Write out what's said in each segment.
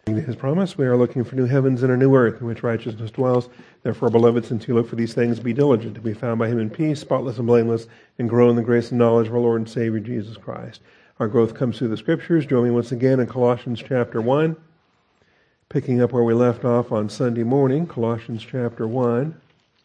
His promise, we are looking for new heavens and a new earth in which righteousness dwells. Therefore, beloved, since you look for these things, be diligent to be found by him in peace, spotless and blameless, and grow in the grace and knowledge of our Lord and Savior, Jesus Christ. Our growth comes through the Scriptures. Join me once again in Colossians chapter 1, picking up where we left off on Sunday morning, Colossians chapter 1.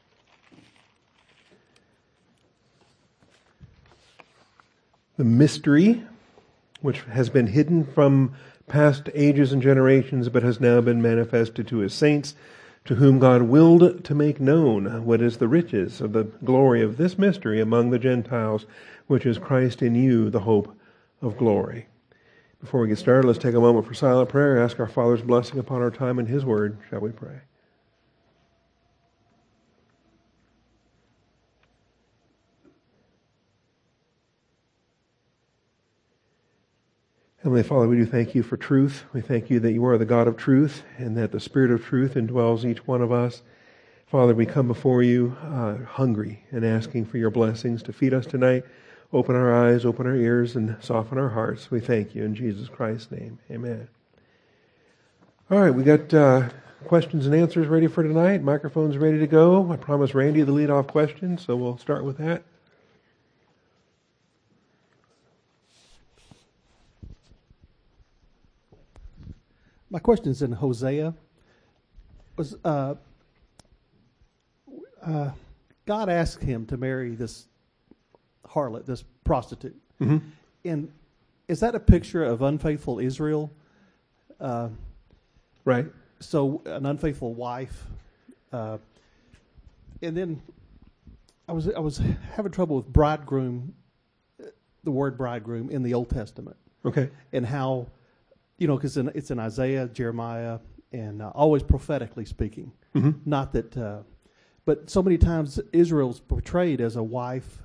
The mystery, which has been hidden from past ages and generations, but has now been manifested to his saints, to whom God willed to make known what is the riches of the glory of this mystery among the Gentiles, which is Christ in you, the hope of glory. Before we get started, let's take a moment for silent prayer. Ask our Father's blessing upon our time in his word. Shall we pray? Heavenly Father, we do thank you for truth. We thank you that you are the God of truth and that the Spirit of truth indwells each one of us. Father, we come before you hungry and asking for your blessings to feed us tonight. Open our eyes, open our ears, and soften our hearts. We thank you in Jesus Christ's name. Amen. All right, we got questions and answers ready for tonight. Microphones ready to go. I promised Randy the lead-off question, so we'll start with that. My question is in Hosea. God asked him to marry this harlot, this prostitute. Mm-hmm. And is that a picture of unfaithful Israel? Right. So an unfaithful wife. And then I was having trouble with bridegroom, the word bridegroom in the Old Testament. Okay. And how, because it's in Isaiah, Jeremiah, and always prophetically speaking. Mm-hmm. Not that, but so many times Israel's portrayed as a wife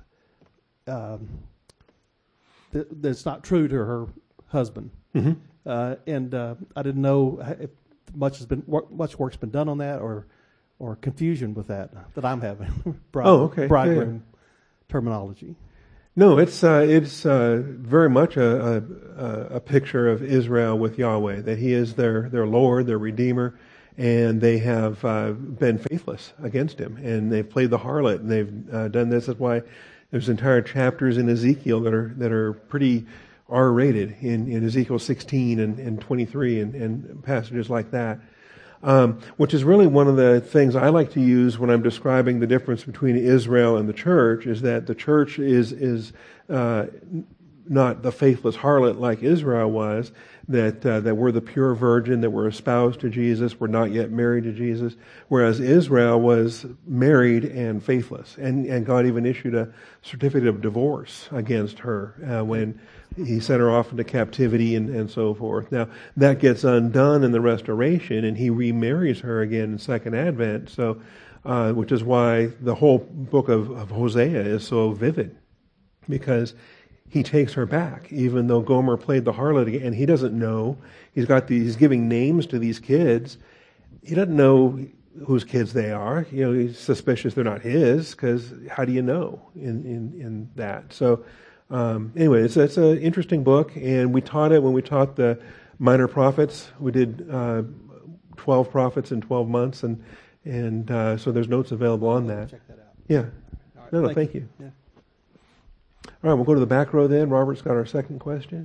that's not true to her husband. Mm-hmm. And I didn't know if much work's been done on that, or confusion with that I'm having. Bridegroom terminology. No, it's very much a picture of Israel with Yahweh, that he is their Lord, their Redeemer, and they have been faithless against him, and they've played the harlot, and they've done this. That's why there's entire chapters in Ezekiel that are pretty R-rated in Ezekiel 16 and 23 and passages like that. Which is really one of the things I like to use when I'm describing the difference between Israel and the church, is that the church is not the faithless harlot like Israel was, that we're the pure virgin, that we're espoused to Jesus, we're not yet married to Jesus, whereas Israel was married and faithless, and God even issued a certificate of divorce against her when he sent her off into captivity and so forth. Now, that gets undone in the restoration, and he remarries her again in Second Advent, so which is why the whole book of Hosea is so vivid, because he takes her back, even though Gomer played the harlot again, and he doesn't know. He's giving names to these kids. He doesn't know whose kids they are. He's suspicious they're not his, because how do you know in that? So anyway, it's an interesting book, and we taught it when we taught the minor prophets. We did 12 prophets in 12 months, and so there's notes available on that. Check that out. Yeah. All right, Thank you. Yeah. All right, we'll go to the back row then. Robert's got our second question.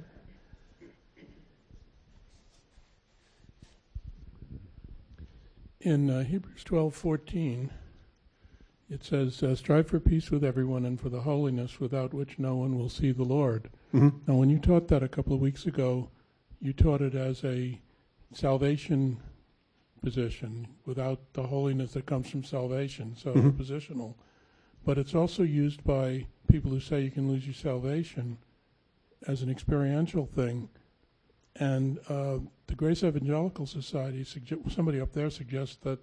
In Hebrews 12:14, it says, "Strive for peace with everyone and for the holiness without which no one will see the Lord." Mm-hmm. Now, when you taught that a couple of weeks ago, you taught it as a salvation position without the holiness that comes from salvation, so Mm-hmm. positional. But it's also used by people who say you can lose your salvation as an experiential thing. And the Grace Evangelical Society, somebody up there suggests that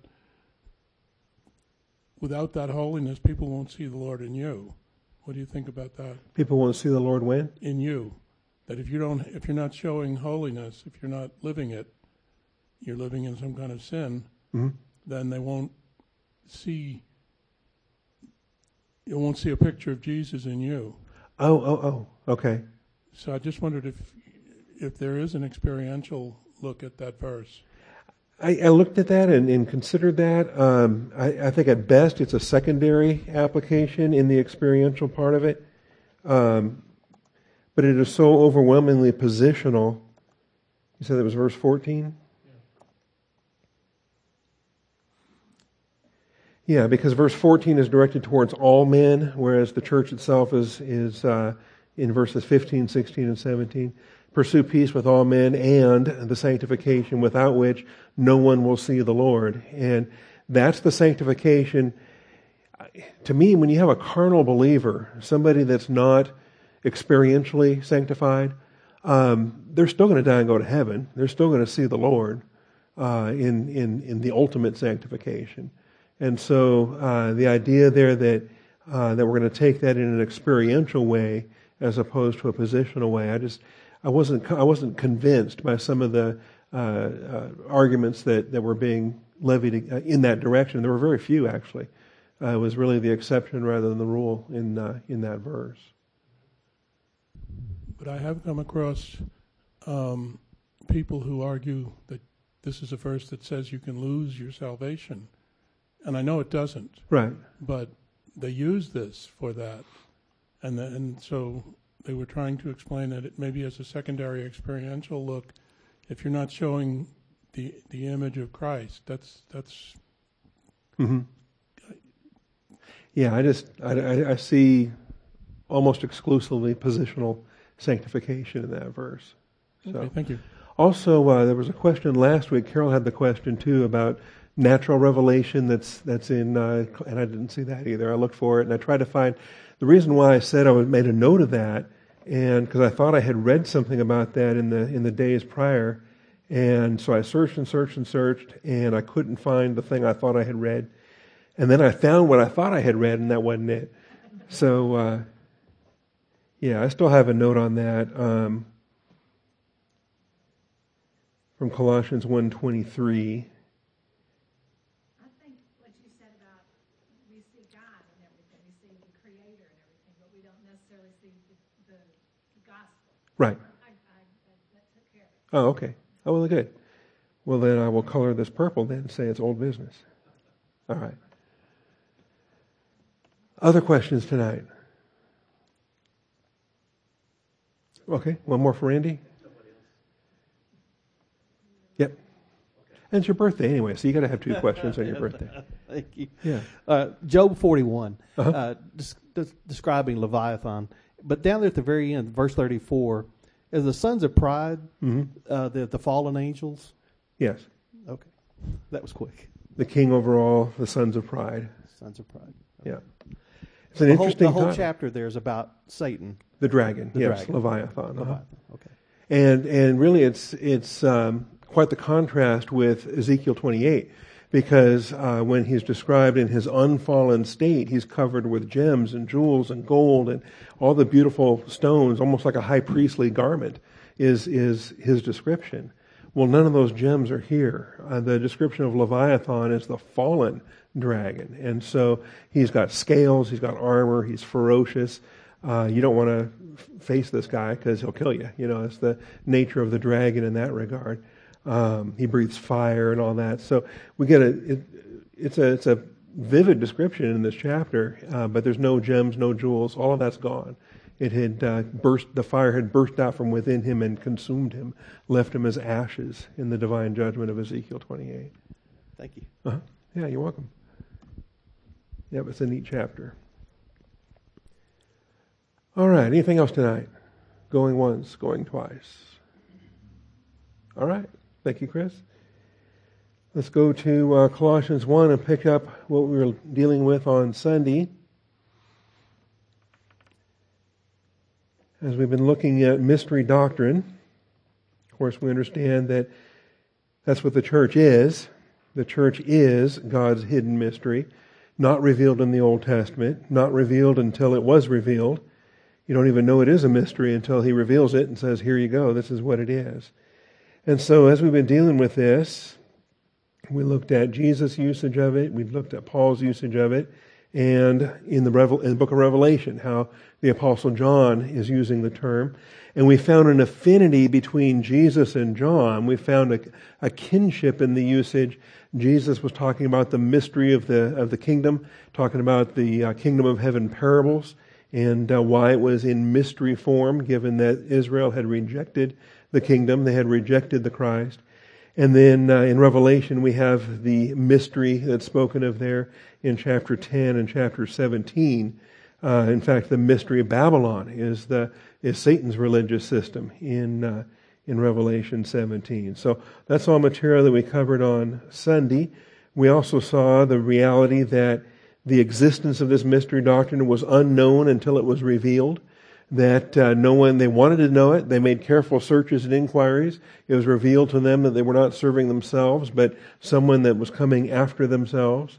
without that holiness, people won't see the Lord in you. What do you think about that? People want to see the Lord when? In you. That if you're not showing holiness, if you're not living it, you're living in some kind of sin, Mm-hmm. then they won't see. You won't see a picture of Jesus in you. Oh, okay. So I just wondered if there is an experiential look at that verse. I looked at that and considered that. I think at best it's a secondary application in the experiential part of it. But it is so overwhelmingly positional. You said that was verse 14? Yeah, because verse 14 is directed towards all men, whereas the church itself is in verses 15, 16, and 17. Pursue peace with all men and the sanctification without which no one will see the Lord. And that's the sanctification. To me, when you have a carnal believer, somebody that's not experientially sanctified, they're still going to die and go to heaven. They're still going to see the Lord in the ultimate sanctification. And so the idea there that we're going to take that in an experiential way as opposed to a positional way, I wasn't convinced by some of the arguments that were being levied in that direction. There were very few, actually. It was really the exception rather than the rule in that verse. But I have come across people who argue that this is a verse that says you can lose your salvation. And I know it doesn't. Right. But they use this for that. And so they were trying to explain that it maybe as a secondary experiential look, if you're not showing the image of Christ, that's Mm-hmm. Yeah, I see almost exclusively positional sanctification in that verse. So. Okay, thank you. Also, there was a question last week. Carol had the question too about natural revelation that's in, and I didn't see that either. I looked for it and I tried to find the reason why I said I made a note of that, and because I thought I had read something about that in the days prior, and so I searched and searched and searched, and I couldn't find the thing I thought I had read, and then I found what I thought I had read, and that wasn't it. So, yeah, I still have a note on that from Colossians 1:23. Right. Oh, okay. Oh, well, good. Well, then I will color this purple then and say it's old business. All right. Other questions tonight? Okay, one more for Randy? Yep. And it's your birthday anyway, so you got to have two questions on your birthday. Thank you. Yeah. Job 41, Uh-huh. describing Leviathan. But down there at the very end, verse 34, is the sons of pride, the fallen angels? Yes. Okay. That was quick. The king over all, the sons of pride. Sons of pride. Yeah. It's an interesting The whole title. chapter there is about Satan. The dragon. Yes, dragon. Leviathan. Uh-huh. Leviathan. Okay. And really it's quite the contrast with Ezekiel 28, because when he's described in his unfallen state, he's covered with gems and jewels and gold and all the beautiful stones, almost like a high priestly garment is his description. Well, none of those gems are here. The description of Leviathan is the fallen dragon. And so he's got scales, he's got armor, he's ferocious. You don't want to face this guy because he'll kill you. You know, it's the nature of the dragon in that regard. He breathes fire and all that. So we get it's a vivid description in this chapter, but there's no gems, no jewels. All of that's gone. It had the fire had burst out from within him and consumed him, left him as ashes in the divine judgment of Ezekiel 28. Thank you. Uh-huh. Yeah, you're welcome. Yeah, it's a neat chapter. All right, anything else tonight? Going once, going twice. All right, thank you, Chris. Let's go to Colossians 1 and pick up what we were dealing with on Sunday. As we've been looking at mystery doctrine, of course, we understand that that's what the church is. The church is God's hidden mystery, not revealed in the Old Testament, not revealed until it was revealed. You don't even know it is a mystery until He reveals it and says, here you go, this is what it is. And so as we've been dealing with this, we looked at Jesus' usage of it, we looked at Paul's usage of it, and in the book of Revelation, how the Apostle John is using the term. And we found an affinity between Jesus and John. We found a kinship in the usage. Jesus was talking about the mystery of the kingdom, talking about the kingdom of heaven parables, and why it was in mystery form, given that Israel had rejected the kingdom, they had rejected the Christ. And then in Revelation we have the mystery that's spoken of there in chapter 10 and chapter 17. In fact, the mystery of Babylon is Satan's religious system in Revelation 17. So that's all material that we covered on Sunday. We also saw the reality that the existence of this mystery doctrine was unknown until it was revealed. That they wanted to know it. They made careful searches and inquiries. It was revealed to them that they were not serving themselves, but someone that was coming after themselves.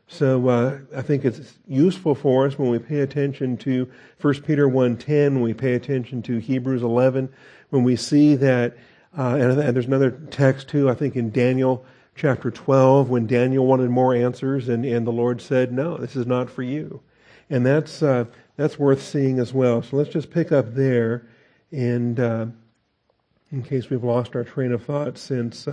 So I think it's useful for us when we pay attention to 1 Peter 1:10, when we pay attention to Hebrews 11, when we see that, and there's another text too, I think in Daniel chapter 12, when Daniel wanted more answers, and the Lord said, no, this is not for you. And that's worth seeing as well. So let's just pick up there, and in case we've lost our train of thought since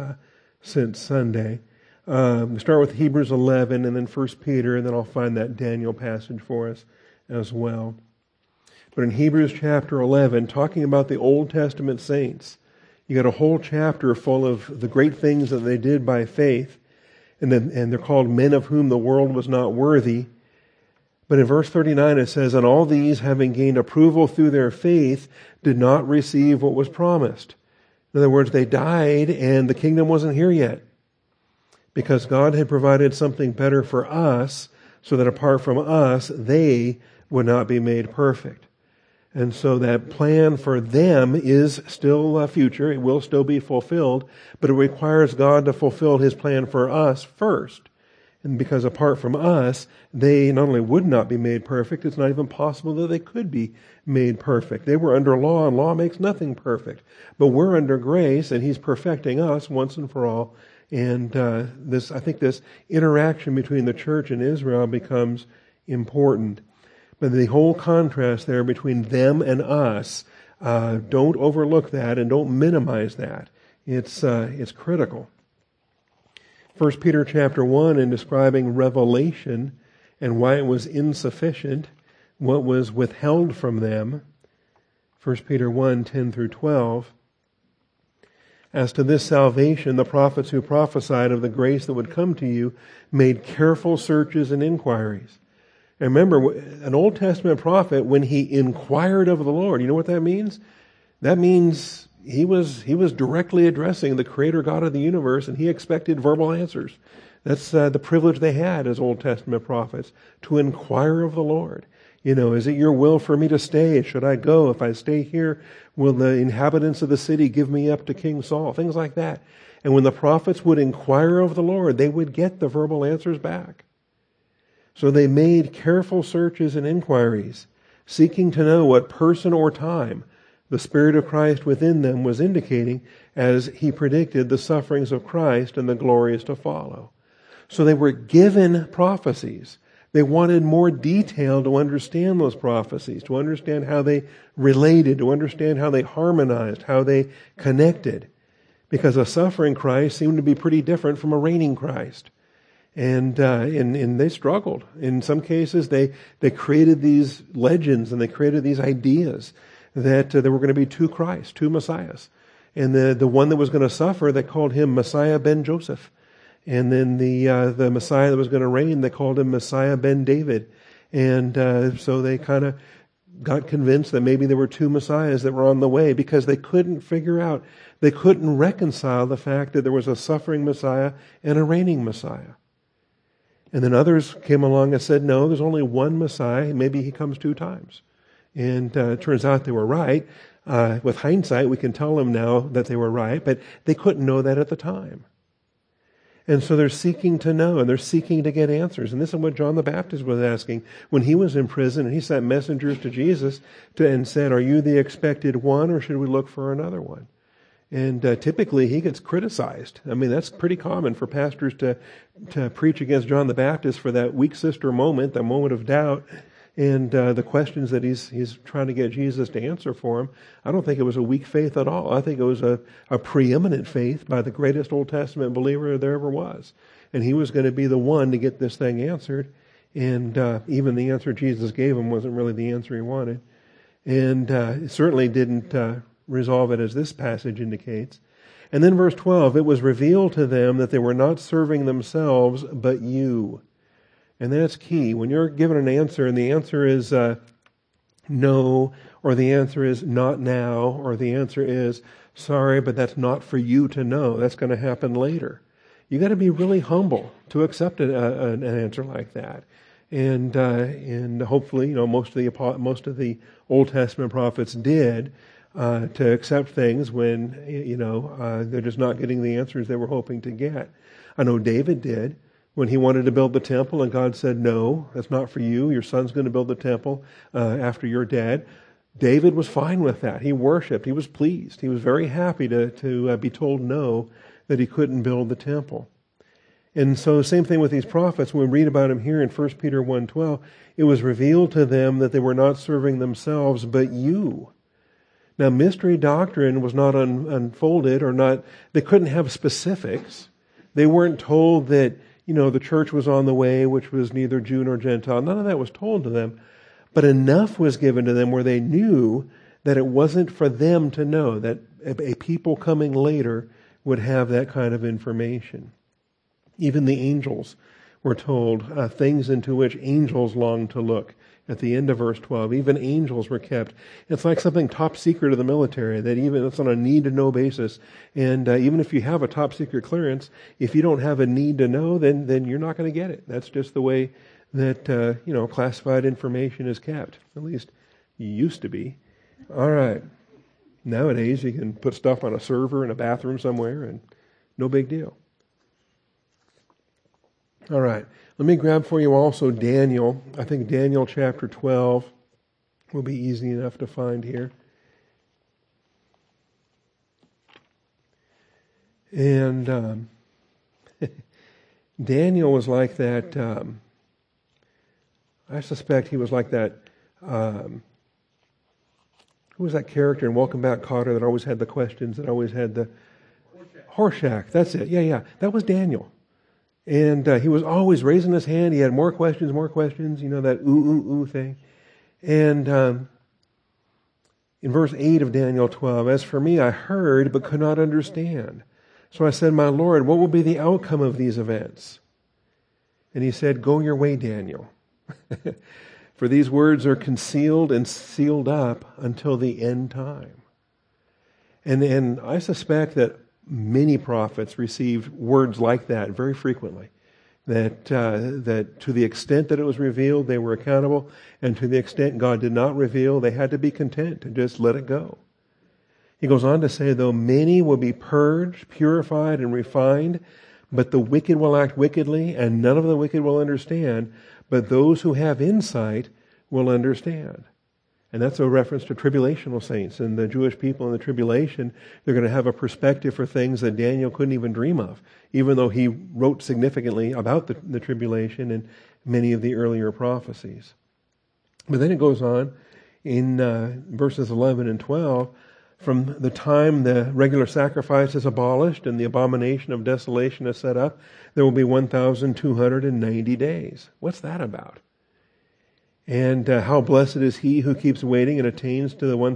Sunday. We start with Hebrews 11 and then 1 Peter, and then I'll find that Daniel passage for us as well. But in Hebrews chapter 11, talking about the Old Testament saints, you got a whole chapter full of the great things that they did by faith, and they're called men of whom the world was not worthy. But in verse 39 it says, and all these, having gained approval through their faith, did not receive what was promised. In other words, they died and the kingdom wasn't here yet, because God had provided something better for us, so that apart from us, they would not be made perfect. And so that plan for them is still future. It will still be fulfilled, but it requires God to fulfill His plan for us first. And because apart from us, they not only would not be made perfect, it's not even possible that they could be made perfect. They were under law, and law makes nothing perfect. But we're under grace, and He's perfecting us once and for all. And I think this interaction between the church and Israel becomes important. But the whole contrast there between them and us, don't overlook that and don't minimize that. It's critical. 1 Peter chapter 1, in describing revelation and why it was insufficient, what was withheld from them, 1 Peter 1, 10 through 12, as to this salvation, the prophets who prophesied of the grace that would come to you made careful searches and inquiries. And remember, an Old Testament prophet, when he inquired of the Lord, you know what that means? That means he was directly addressing the Creator God of the universe, and he expected verbal answers. That's the privilege they had as Old Testament prophets, to inquire of the Lord. Is it your will for me to stay? Should I go? If I stay here, will the inhabitants of the city give me up to King Saul? Things like that. And when the prophets would inquire of the Lord, they would get the verbal answers back. So they made careful searches and inquiries, seeking to know what person or time the Spirit of Christ within them was indicating as He predicted the sufferings of Christ and the glories to follow. So they were given prophecies. They wanted more detail to understand those prophecies, to understand how they related, to understand how they harmonized, how they connected. Because a suffering Christ seemed to be pretty different from a reigning Christ. And they struggled. In some cases, they created these legends and they created these ideas that there were going to be two Christs, two Messiahs. And the one that was going to suffer, they called him Messiah ben Joseph. And then the Messiah that was going to reign, they called him Messiah ben David. And so they kind of got convinced that maybe there were two Messiahs that were on the way, because they couldn't figure out, they couldn't reconcile the fact that there was a suffering Messiah and a reigning Messiah. And then others came along and said, no, there's only one Messiah. Maybe he comes two times. And it turns out they were right. With hindsight, we can tell them now that they were right, but they couldn't know that at the time. And so they're seeking to know, and they're seeking to get answers. And this is what John the Baptist was asking when he was in prison, and he sent messengers to Jesus and said, are you the expected one, or should we look for another one? And typically he gets criticized. I mean, that's pretty common for pastors to preach against John the Baptist for that weak sister moment, that moment of doubt, and the questions that he's trying to get Jesus to answer for him. I don't think it was a weak faith at all. I think it was a preeminent faith by the greatest Old Testament believer there ever was. And he was going to be the one to get this thing answered. And even the answer Jesus gave him wasn't really the answer he wanted. And it certainly didn't resolve it as this passage indicates. And then verse 12, it was revealed to them that they were not serving themselves, but you. And that's key. When you're given an answer and the answer is no, or the answer is not now, or the answer is sorry, but that's not for you to know. That's going to happen later. You got to be really humble to accept an answer like that. And hopefully, most of the Old Testament prophets did to accept things when they're just not getting the answers they were hoping to get. I know David did when he wanted to build the temple, and God said, "No, that's not for you. Your son's going to build the temple after you're dead." David was fine with that. He worshipped. He was pleased. He was very happy to be told no, that he couldn't build the temple. And so the same thing with these prophets. When we read about them here in 1 Peter 1:12, it was revealed to them that they were not serving themselves, but you. Now, mystery doctrine was not unfolded, or not. They couldn't have specifics. They weren't told that, the church was on the way, which was neither Jew nor Gentile. None of that was told to them. But enough was given to them where they knew that it wasn't for them to know, that a people coming later would have that kind of information. Even the angels were told things into which angels longed to look. At the end of verse 12, even angels were kept. It's like something top secret of the military, that even it's on a need-to-know basis. And even if you have a top secret clearance, if you don't have a need to know, then you're not going to get it. That's just the way that classified information is kept. At least it used to be. All right. Nowadays, you can put stuff on a server in a bathroom somewhere, and no big deal. All right. Let me grab for you also Daniel. I think Daniel chapter 12 will be easy enough to find here. And Daniel was like that. I suspect he was like that. Who was that character in Welcome Back, Kotter that always had the questions, that always had the... Horshack. That's it. Yeah. That was Daniel. And he was always raising his hand. He had more questions, that ooh thing. And in verse 8 of Daniel 12, as for me, I heard but could not understand. So I said, my Lord, what will be the outcome of these events? And he said, go your way, Daniel. For these words are concealed and sealed up until the end time. And I suspect that many prophets received words like that very frequently. That to the extent that it was revealed, they were accountable, and to the extent God did not reveal, they had to be content to just let it go. He goes on to say, though many will be purged, purified, and refined, but the wicked will act wickedly, and none of the wicked will understand, but those who have insight will understand. And that's a reference to tribulational saints. And the Jewish people in the tribulation, they're going to have a perspective for things that Daniel couldn't even dream of, even though he wrote significantly about the tribulation in many of the earlier prophecies. But then it goes on in verses 11 and 12, from the time the regular sacrifice is abolished and the abomination of desolation is set up, there will be 1,290 days. What's that about? And how blessed is he who keeps waiting and attains to the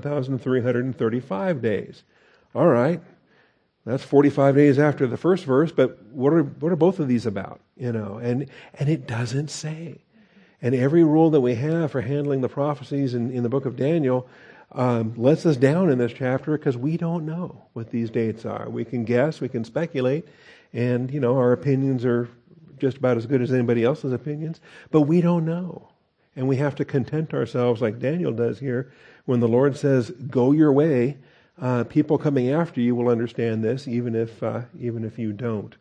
1,335 days. All right, that's 45 days after the first verse, but what are both of these about? And it doesn't say. And every rule that we have for handling the prophecies in the book of Daniel lets us down in this chapter because we don't know what these dates are. We can guess, we can speculate, and our opinions are just about as good as anybody else's opinions, but we don't know. And we have to content ourselves like Daniel does here. When the Lord says, go your way, people coming after you will understand this, even if you don't.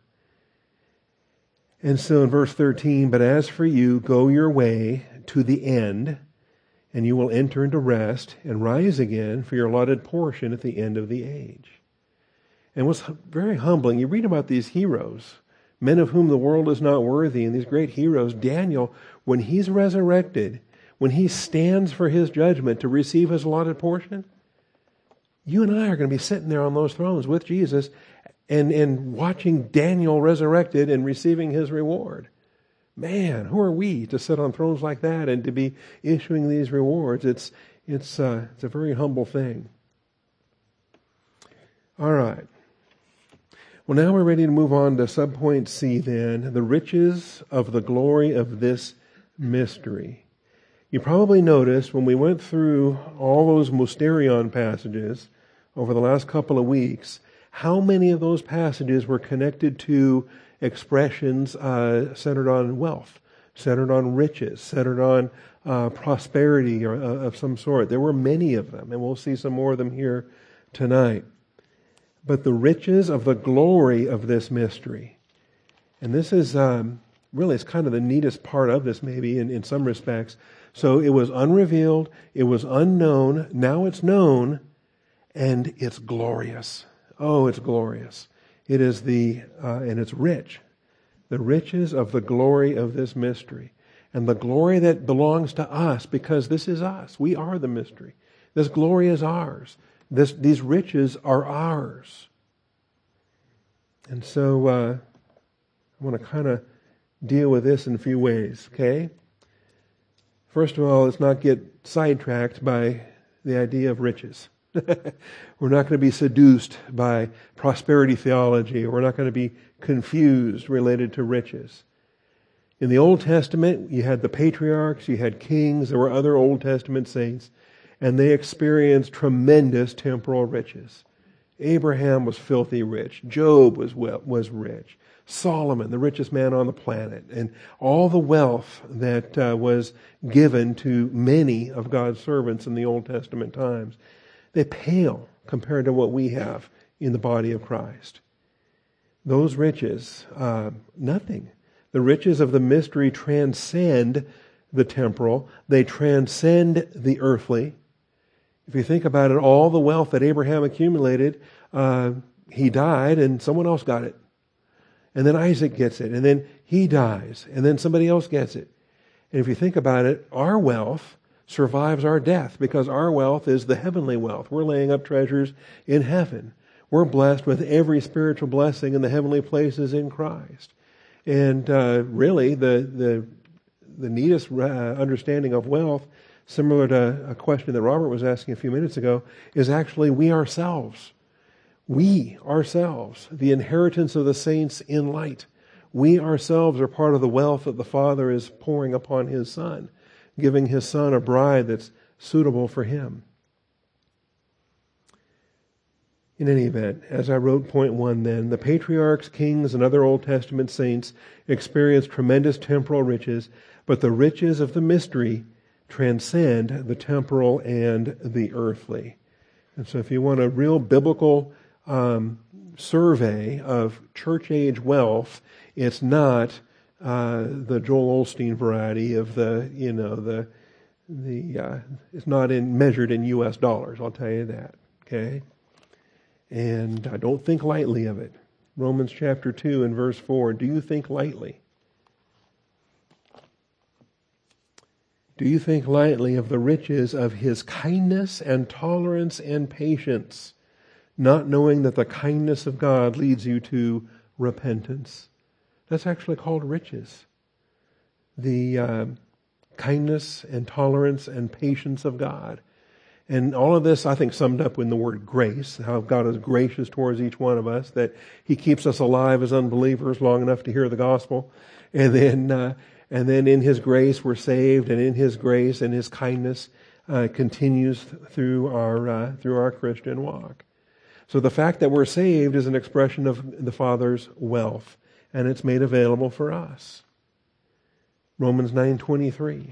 And so in verse 13, but as for you, go your way to the end, and you will enter into rest and rise again for your allotted portion at the end of the age. And what's very humbling, you read about these heroes, men of whom the world is not worthy, and these great heroes, Daniel, when he's resurrected, when he stands for his judgment to receive his allotted portion, you and I are going to be sitting there on those thrones with Jesus and watching Daniel resurrected and receiving his reward. Man, who are we to sit on thrones like that and to be issuing these rewards? It's a very humble thing. All right. Well, now we're ready to move on to subpoint C then, the riches of the glory of this mystery. You probably noticed when we went through all those Mysterion passages over the last couple of weeks, how many of those passages were connected to expressions centered on wealth, centered on riches, centered on prosperity or of some sort. There were many of them, and we'll see some more of them here tonight. But the riches of the glory of this mystery. And this is really, it's kind of the neatest part of this maybe in some respects. So it was unrevealed, it was unknown, now it's known, and it's glorious. Oh, it's glorious. It is and it's rich. The riches of the glory of this mystery. And the glory that belongs to us, because this is us. We are the mystery. This glory is ours. These riches are ours. And so I want to kind of deal with this in a few ways, okay? First of all, let's not get sidetracked by the idea of riches. We're not going to be seduced by prosperity theology. We're not going to be confused related to riches. In the Old Testament, you had the patriarchs, you had kings, there were other Old Testament saints, and they experienced tremendous temporal riches. Abraham was filthy rich. Job was rich. Solomon, the richest man on the planet, and all the wealth that was given to many of God's servants in the Old Testament times, they pale compared to what we have in the body of Christ. Those riches, nothing. The riches of the mystery transcend the temporal. They transcend the earthly. If you think about it, all the wealth that Abraham accumulated, he died and someone else got it. And then Isaac gets it, and then he dies, and then somebody else gets it. And if you think about it, our wealth survives our death because our wealth is the heavenly wealth. We're laying up treasures in heaven. We're blessed with every spiritual blessing in the heavenly places in Christ. And really, the neatest understanding of wealth, similar to a question that Robert was asking a few minutes ago, is actually we ourselves. We ourselves, the inheritance of the saints in light. We ourselves are part of the wealth that the Father is pouring upon His Son, giving His Son a bride that's suitable for Him. In any event, as I wrote point 1 then, the patriarchs, kings, and other Old Testament saints experienced tremendous temporal riches, but the riches of the mystery transcend the temporal and the earthly. And so if you want a real biblical survey of church age wealth, it's not the Joel Osteen variety of it's not measured in U.S. dollars, I'll tell you that, okay? And I don't think lightly of it. Romans chapter 2 and verse 4, do you think lightly? Do you think lightly of the riches of His kindness and tolerance and patience, not knowing that the kindness of God leads you to repentance? That's actually called riches. The kindness and tolerance and patience of God. And all of this, I think, summed up in the word grace, how God is gracious towards each one of us, that He keeps us alive as unbelievers long enough to hear the gospel. And then in His grace we're saved, and in His grace and His kindness continues through our Christian walk. So the fact that we're saved is an expression of the Father's wealth, and it's made available for us. Romans 9:23.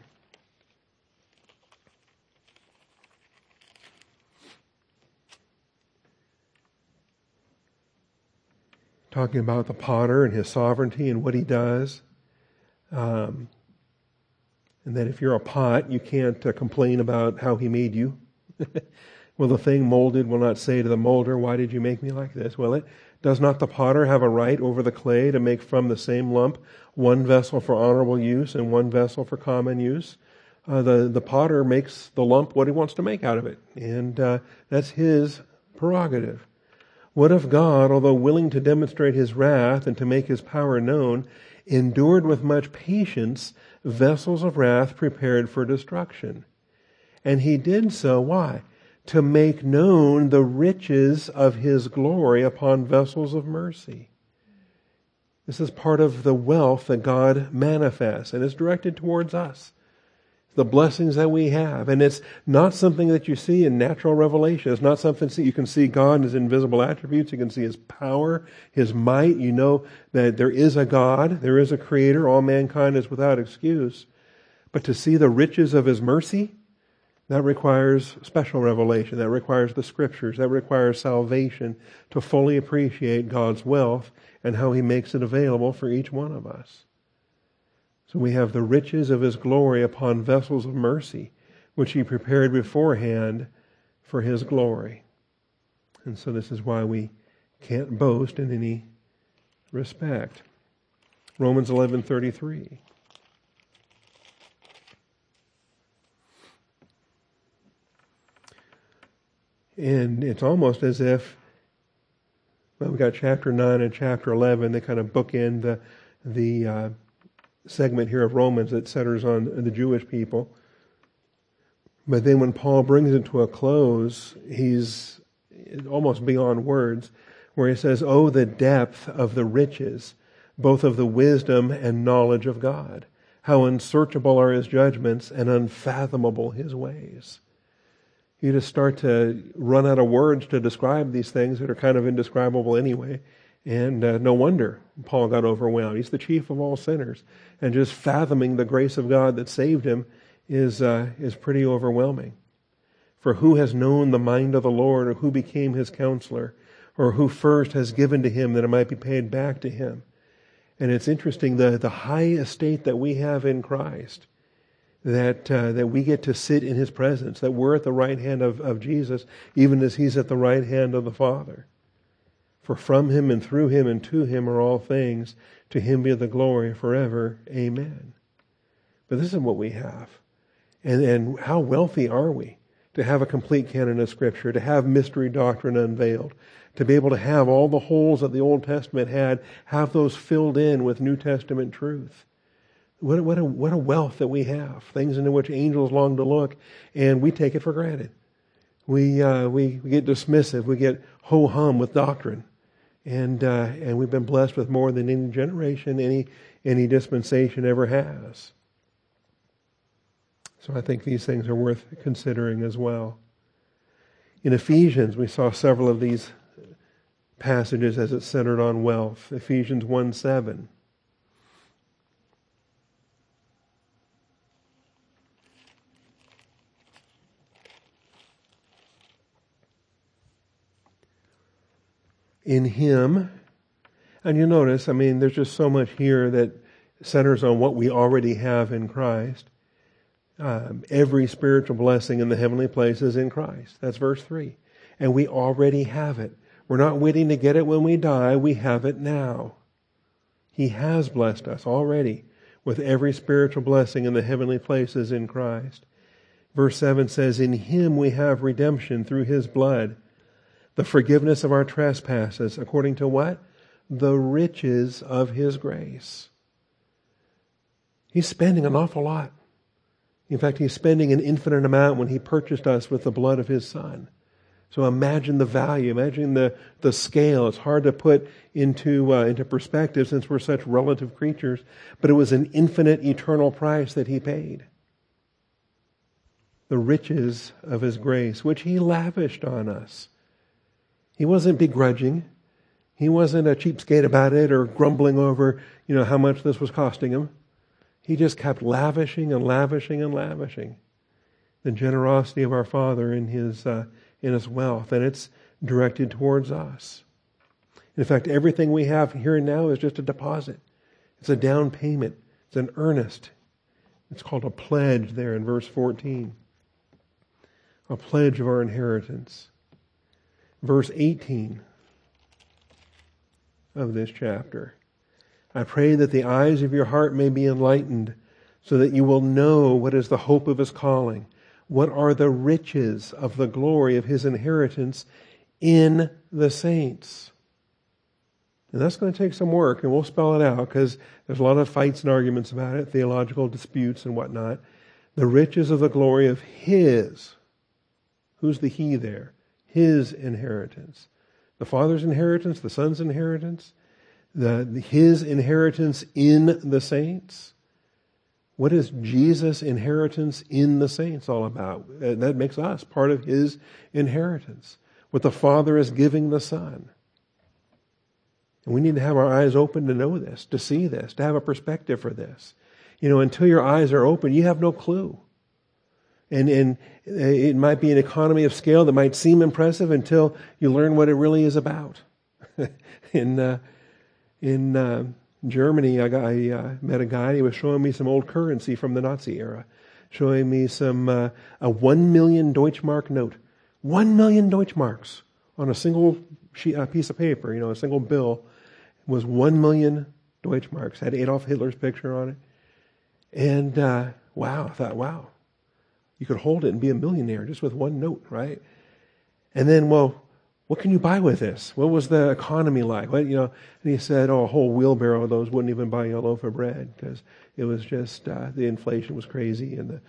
Talking about the potter and his sovereignty and what he does. And that if you're a pot, you can't complain about how he made you. Will the thing molded will not say to the molder, why did you make me like this? Will it? Does not the potter have a right over the clay to make from the same lump one vessel for honorable use and one vessel for common use? The potter makes the lump what he wants to make out of it, and that's his prerogative. What if God, although willing to demonstrate his wrath and to make his power known, endured with much patience vessels of wrath prepared for destruction? And he did so, why? To make known the riches of his glory upon vessels of mercy. This is part of the wealth that God manifests, and is directed towards us. The blessings that we have. And it's not something that you see in natural revelation. It's not something that you can see God in his invisible attributes. You can see his power, his might. You know that there is a God, there is a creator. All mankind is without excuse. But to see the riches of his mercy, that requires special revelation. That requires the scriptures. That requires salvation to fully appreciate God's wealth and how he makes it available for each one of us. So we have the riches of his glory upon vessels of mercy, which he prepared beforehand for his glory. And so this is why we can't boast in any respect. Romans 11:33. And it's almost as if, well, we've got chapter 9 and chapter 11. They kind of bookend the segment here of Romans that centers on the Jewish people. But then when Paul brings it to a close, he's almost beyond words, where he says, "Oh, the depth of the riches, both of the wisdom and knowledge of God. How unsearchable are his judgments and unfathomable his ways." You just start to run out of words to describe these things that are kind of indescribable anyway. And no wonder Paul got overwhelmed. He's the chief of all sinners. And just fathoming the grace of God that saved him is pretty overwhelming. For who has known the mind of the Lord, or who became his counselor, or who first has given to him that it might be paid back to him? And it's interesting, the high estate that we have in Christ, that we get to sit in his presence, that we're at the right hand of Jesus, even as he's at the right hand of the Father. For from him and through him and to him are all things. To him be the glory forever. Amen. But this is what we have. And how wealthy are we to have a complete canon of Scripture, to have mystery doctrine unveiled, to be able to have all the holes that the Old Testament had, have those filled in with New Testament truth. What a wealth that we have. Things into which angels long to look, and we take it for granted. We get dismissive. We get ho-hum with doctrine. And we've been blessed with more than any generation, any dispensation ever has. So I think these things are worth considering as well. In Ephesians, we saw several of these passages as it's centered on wealth. Ephesians 1:7. In him, and you notice, there's just so much here that centers on what we already have in Christ. Every spiritual blessing in the heavenly places in Christ. That's verse 3. And we already have it. We're not waiting to get it when we die. We have it now. He has blessed us already with every spiritual blessing in the heavenly places in Christ. Verse 7 says, "In him we have redemption through his blood, the forgiveness of our trespasses," according to what? The riches of his grace. He's spending an awful lot. In fact, he's spending an infinite amount when he purchased us with the blood of his Son. So imagine the value, imagine the scale. It's hard to put into perspective since we're such relative creatures, but it was an infinite, eternal price that he paid. The riches of his grace, which he lavished on us. He wasn't begrudging. He wasn't a cheapskate about it or grumbling over, how much this was costing him. He just kept lavishing and lavishing and lavishing. The generosity of our Father in his wealth, and it's directed towards us. In fact, everything we have here and now is just a deposit. It's a down payment. It's an earnest. It's called a pledge there in verse 14. a pledge of our inheritance. Verse 18 of this chapter. I pray that the eyes of your heart may be enlightened, so that you will know what is the hope of his calling, what are the riches of the glory of his inheritance in the saints. And that's going to take some work, and we'll spell it out, because there's a lot of fights and arguments about it, theological disputes and whatnot. The riches of the glory of his. Who's the he there? His inheritance. The Father's inheritance, the Son's inheritance, his inheritance in the saints. What is Jesus' inheritance in the saints all about? That makes us part of his inheritance. What the Father is giving the Son. And we need to have our eyes open to know this, to see this, to have a perspective for this. Until your eyes are open, you have no clue. And it might be an economy of scale that might seem impressive until you learn what it really is about. In Germany, I met a guy. He was showing me some old currency from the Nazi era, showing me some a 1 million Deutschmark note, 1 million Deutschmarks on a single piece of paper. A single bill was 1 million Deutschmarks. Had Adolf Hitler's picture on it, and I thought, wow. You could hold it and be a millionaire just with one note, right? And then, what can you buy with this? What was the economy like? And he said, a whole wheelbarrow of those wouldn't even buy you a loaf of bread, because it was just the inflation was crazy, and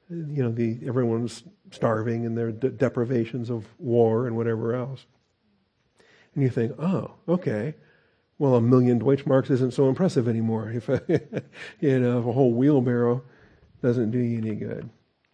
everyone was starving, and there were deprivations of war and whatever else. And you think, oh, okay. Well, 1 million Deutschmarks isn't so impressive anymore. If if a whole wheelbarrow doesn't do you any good.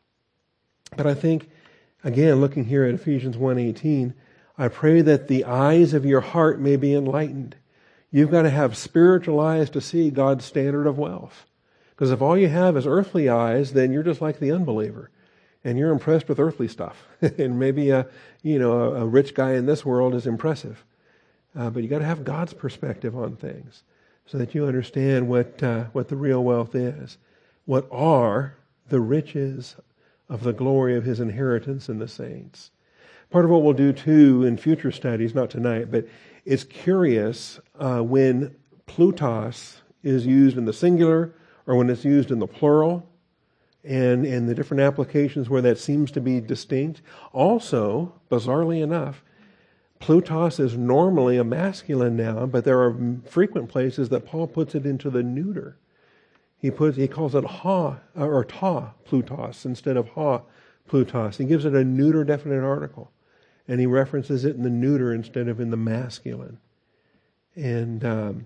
But I think, again, looking here at Ephesians 1:18, I pray that the eyes of your heart may be enlightened. You've got to have spiritual eyes to see God's standard of wealth. Because if all you have is earthly eyes, then you're just like the unbeliever. And you're impressed with earthly stuff. And maybe a rich guy in this world is impressive. But you got to have God's perspective on things, so that you understand what the real wealth is. What are the riches of the glory of his inheritance in the saints. Part of what we'll do too in future studies, not tonight, but it's curious when Plutos is used in the singular or when it's used in the plural, and in the different applications where that seems to be distinct. Also, bizarrely enough, Plutos is normally a masculine noun, but there are frequent places that Paul puts it into the neuter. He calls it ha or ta Plutos instead of ha Plutos. He gives it a neuter definite article, and he references it in the neuter instead of in the masculine. And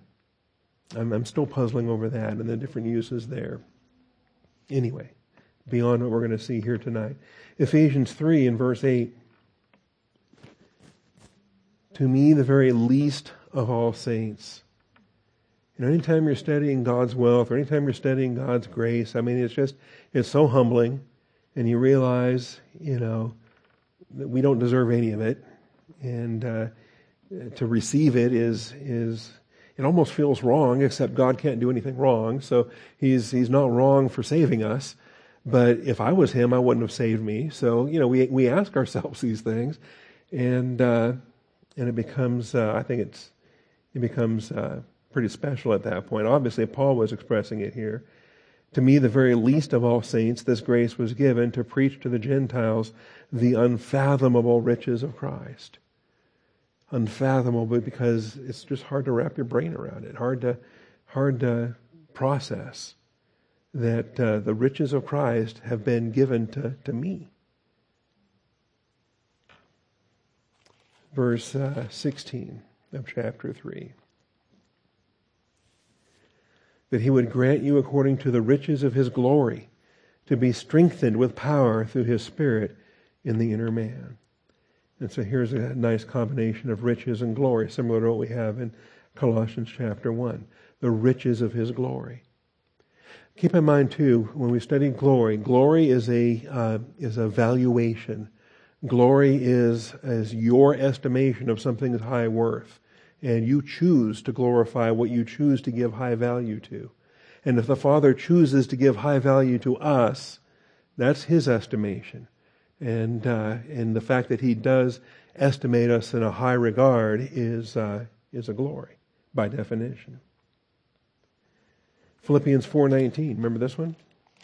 I'm still puzzling over that and the different uses there. Anyway, beyond what we're going to see here tonight, Ephesians 3 in verse 8. To me, the very least of all saints. Anytime you're studying God's wealth, or anytime you're studying God's grace, it's so humbling, and you realize, that we don't deserve any of it, and to receive it is it almost feels wrong, except God can't do anything wrong, so He's not wrong for saving us. But if I was Him, I wouldn't have saved me. So we ask ourselves these things, and it becomes it becomes pretty special at that point. Obviously, Paul was expressing it here. To me, the very least of all saints, this grace was given to preach to the Gentiles the unfathomable riches of Christ. Unfathomable because it's just hard to wrap your brain around it. Hard to process that the riches of Christ have been given to me. Verse 16 of chapter 3. That He would grant you according to the riches of His glory to be strengthened with power through His Spirit in the inner man. And so here's a nice combination of riches and glory, similar to what we have in Colossians chapter 1. The riches of His glory. Keep in mind too, when we study glory, glory is a valuation. Glory is your estimation of something's high worth. And you choose to glorify what you choose to give high value to. And if the Father chooses to give high value to us, that's His estimation. And the fact that He does estimate us in a high regard is a glory by definition. Philippians 4:19. Remember this one?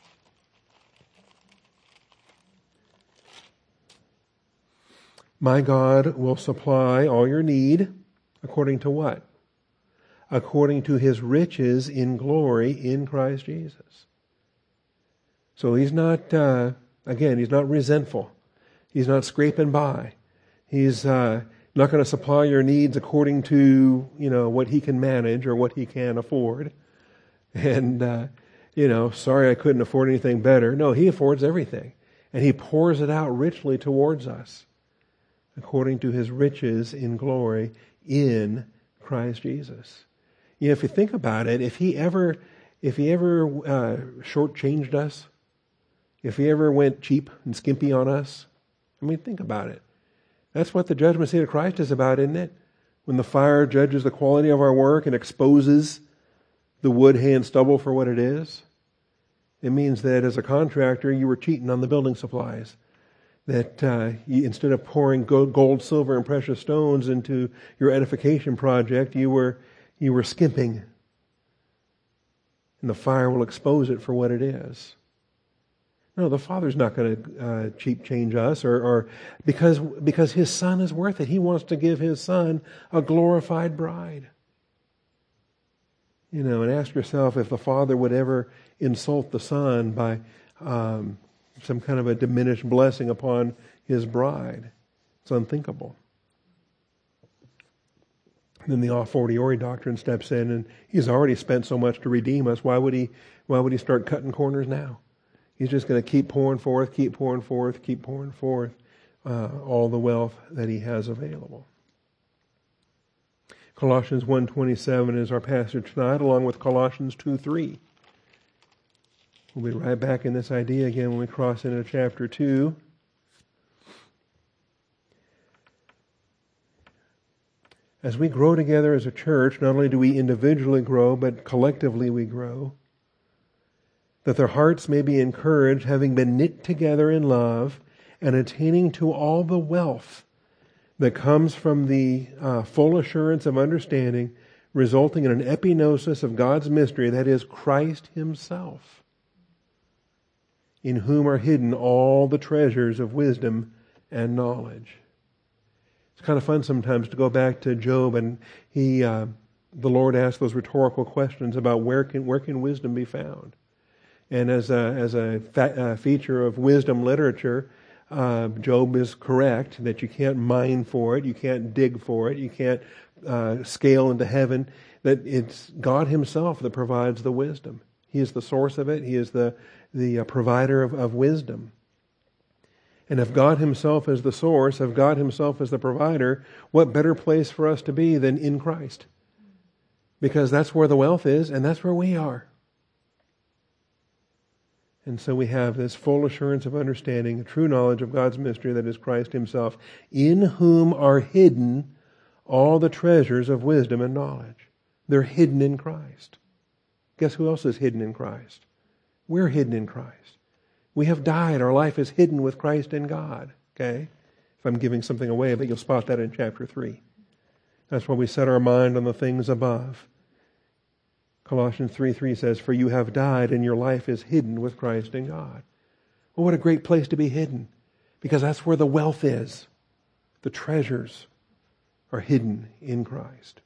My God will supply all your need according to what? According to His riches in glory in Christ Jesus. So He's not, again, He's not resentful. He's not scraping by. He's not going to supply your needs according to, what He can manage or what He can afford. And, sorry I couldn't afford anything better. No, He affords everything. And He pours it out richly towards us, according to His riches in glory in Christ Jesus. If you think about it, if He ever shortchanged us, if He ever went cheap and skimpy on us, think about it. That's what the judgment seat of Christ is about, isn't it? When the fire judges the quality of our work and exposes the wood, hay, and stubble for what it is, it means that as a contractor, you were cheating on the building supplies. That instead of pouring gold, silver, and precious stones into your edification project, you were skimping. And the fire will expose it for what it is. No, the Father's not going to cheap change us, or because His Son is worth it. He wants to give His Son a glorified bride. And ask yourself if the Father would ever insult the Son by some kind of a diminished blessing upon His bride. It's unthinkable. Then the a fortiori doctrine steps in, and He's already spent so much to redeem us. Why would He start cutting corners now? He's just going to keep pouring forth all the wealth that He has available. Colossians 1:27 is our passage tonight, along with Colossians 2:3. We'll be right back in this idea again when we cross into chapter 2. As we grow together as a church, not only do we individually grow, but collectively we grow, that their hearts may be encouraged, having been knit together in love, and attaining to all the wealth that comes from the full assurance of understanding, resulting in an epignosis of God's mystery, that is, Christ Himself, in whom are hidden all the treasures of wisdom and knowledge. It's kind of fun sometimes to go back to Job, and the Lord asked those rhetorical questions about where can wisdom be found. And as a feature of wisdom literature, Job is correct that you can't mine for it, you can't dig for it, you can't scale into heaven. That it's God Himself that provides the wisdom. He is the source of it. He is the provider of wisdom. And if God Himself is the source, if God Himself is the provider, what better place for us to be than in Christ? Because that's where the wealth is, and that's where we are. And so we have this full assurance of understanding, true knowledge of God's mystery, that is Christ Himself, in whom are hidden all the treasures of wisdom and knowledge. They're hidden in Christ. Guess who else is hidden in Christ? We're hidden in Christ. We have died. Our life is hidden with Christ in God. Okay? If I'm giving something away, but you'll spot that in chapter 3. That's why we set our mind on the things above. Colossians 3:3 says, "For you have died, and your life is hidden with Christ in God." Well, what a great place to be hidden, because that's where the wealth is. The treasures are hidden in Christ.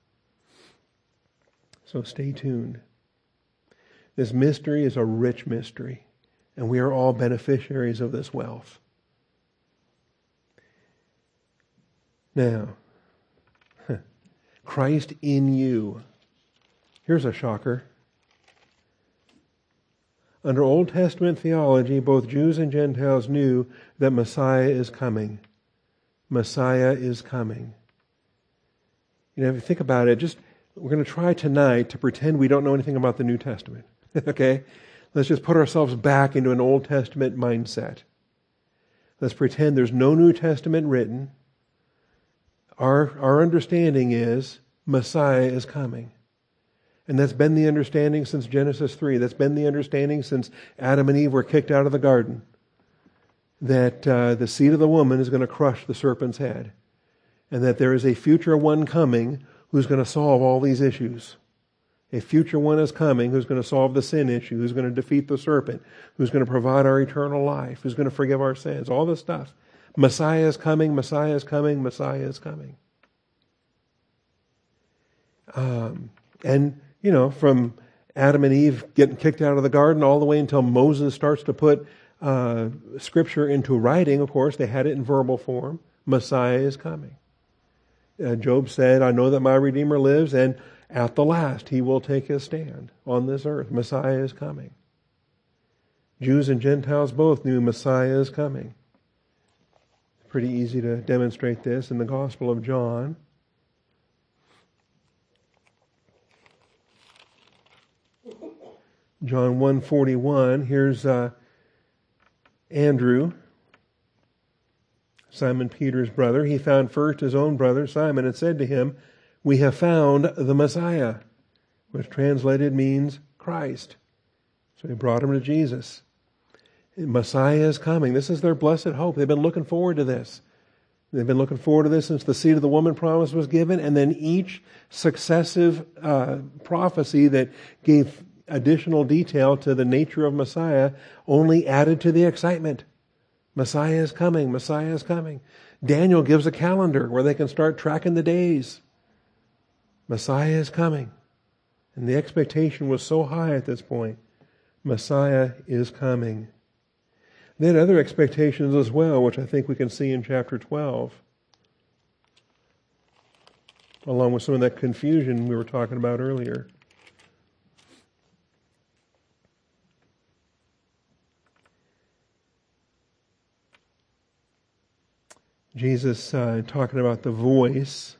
So stay tuned. This mystery is a rich mystery, and we are all beneficiaries of this wealth. Now, Christ in you. Here's a shocker. Under Old Testament theology, both Jews and Gentiles knew that Messiah is coming. Messiah is coming. If you think about it, we're going to try tonight to pretend we don't know anything about the New Testament. Okay? Let's just put ourselves back into an Old Testament mindset. Let's pretend there's no New Testament written. Our understanding is Messiah is coming. And that's been the understanding since Genesis 3. That's been the understanding since Adam and Eve were kicked out of the garden. that the seed of the woman is going to crush the serpent's head, and that there is a future one coming who's going to solve all these issues. A future one is coming who's going to solve the sin issue, who's going to defeat the serpent, who's going to provide our eternal life, who's going to forgive our sins, all this stuff. Messiah is coming, Messiah is coming, Messiah is coming. And, from Adam and Eve getting kicked out of the garden all the way until Moses starts to put Scripture into writing, of course, they had it in verbal form. Messiah is coming. Job said, I know that my Redeemer lives, and at the last he will take his stand on this earth. Messiah is coming. Jews and Gentiles both knew Messiah is coming. It's pretty easy to demonstrate this in the Gospel of John. John 1:41, here's Andrew, Simon Peter's brother. He found first his own brother Simon and said to him, we have found the Messiah, which translated means Christ. So he brought him to Jesus. Messiah is coming. This is their blessed hope. They've been looking forward to this. They've been looking forward to this since the seed of the woman promise was given, and then each successive prophecy that gave additional detail to the nature of Messiah only added to the excitement. Messiah is coming. Messiah is coming. Daniel gives a calendar where they can start tracking the days. Messiah is coming. And the expectation was so high at this point. Messiah is coming. Then other expectations as well, which I think we can see in chapter 12. Along with some of that confusion we were talking about earlier. Jesus talking about the voice.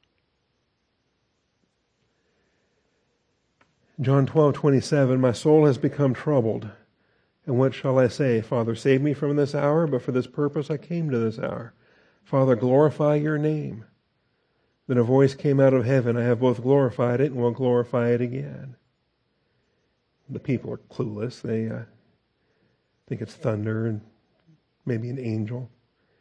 John 12:27, my soul has become troubled. And what shall I say? Father, save me from this hour, but for this purpose I came to this hour. Father, glorify your name. Then a voice came out of heaven, I have both glorified it and will glorify it again. The people are clueless. They think it's thunder and maybe an angel.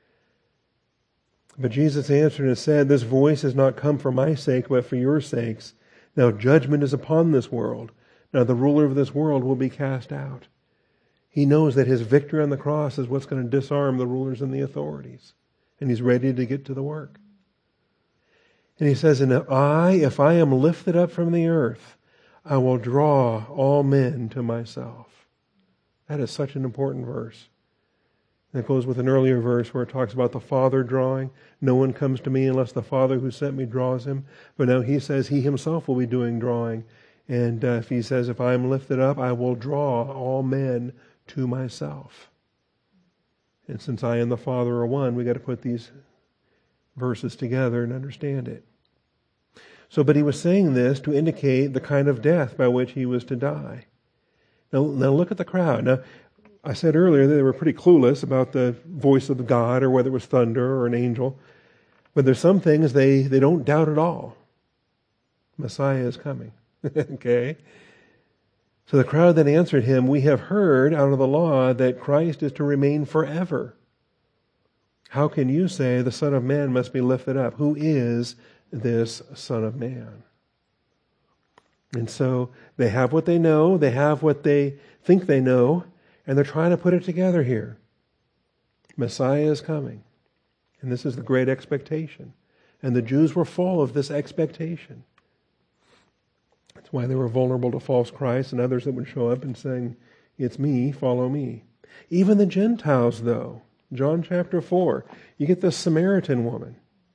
But Jesus answered and said, this voice has not come for my sake, but for your sakes. Now judgment is upon this world. Now the ruler of this world will be cast out. He knows that his victory on the cross is what's going to disarm the rulers and the authorities. And he's ready to get to the work. And he says, and if I am lifted up from the earth, I will draw all men to myself. That is such an important verse. That goes with an earlier verse where it talks about the Father drawing. No one comes to me unless the Father who sent me draws him. But now he says he himself will be doing drawing. And if he says, if I am lifted up, I will draw all men to myself. And since I and the Father are one, we got to put these verses together and understand it. So, but he was saying this to indicate the kind of death by which he was to die. Now look at the crowd. Now, I said earlier that they were pretty clueless about the voice of God or whether it was thunder or an angel. But there's some things they don't doubt at all. Messiah is coming. Okay? So the crowd then answered him, we have heard out of the law that Christ is to remain forever. How can you say the Son of Man must be lifted up? Who is this Son of Man? And so they have what they know, they have what they think they know, and they're trying to put it together here. Messiah is coming. And this is the great expectation. And the Jews were full of this expectation. That's why they were vulnerable to false Christ and others that would show up and saying, it's me, follow me. Even the Gentiles, though. John chapter 4. You get this Samaritan woman.